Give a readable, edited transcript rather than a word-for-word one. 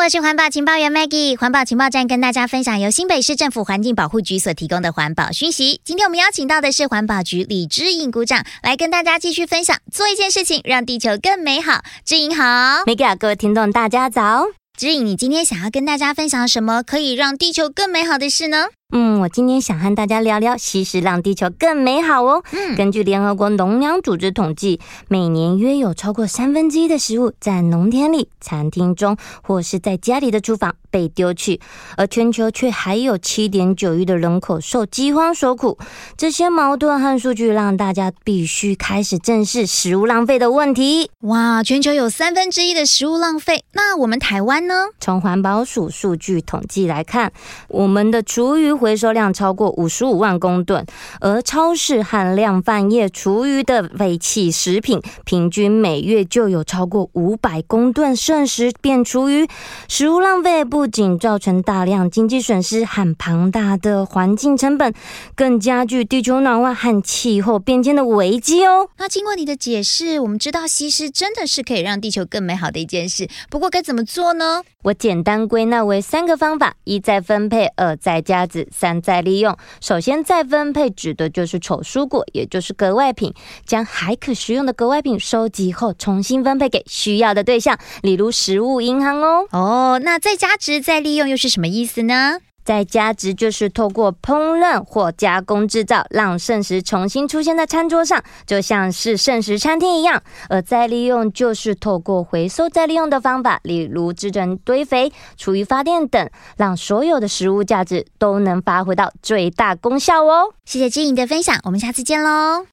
我是环保情报员 Maggie， 环保情报站跟大家分享由新北市政府环境保护局所提供的环保讯息。今天我们邀请到的是环保局李之颖股长，来跟大家继续分享做一件事情让地球更美好。之颖好。 Maggie， 各位听众大家早。 之颖，你今天想要跟大家分享什么可以让地球更美好的事呢？ 我今天想和大家聊聊惜食让地球更美好哦。根据联合国农粮组织统计，每年约有超过1/3的食物在农田里、餐厅中或是在家里的厨房被丢弃，而全球却还有7.9亿的人口受饥荒所苦。这些矛盾和数据让大家必须开始正视食物浪费的问题。 哇，全球有1/3的食物浪费，那我们台湾呢？ 从环保署数据统计来看，我们的厨余回收量超过55万公吨，而超市和量贩业厨余的废弃食品，平均每月就有超过500公吨剩食变厨余。食物浪费不仅造成大量经济损失和庞大的环境成本，更加剧地球暖化和气候变迁的危机哦。 那经过你的解释，我们知道惜食真的是可以让地球更美好的一件事，不过该怎么做呢？ 我简单归纳为3个方法：一再分配，二再加值，三再利用。首先，再分配指的就是丑蔬果，也就是格外品，将还可食用的格外品收集后重新分配给需要的对象，例如食物银行哦。 那再加值再利用又是什么意思呢？ 再加值就是透过烹饪或加工制造，让剩食重新出现在餐桌上，就像是剩食餐厅一样。而再利用就是透过回收再利用的方法，例如制成堆肥、厨余发电等，让所有的食物价值都能发挥到最大功效哦。 谢谢之颖的分享，我们下次见咯。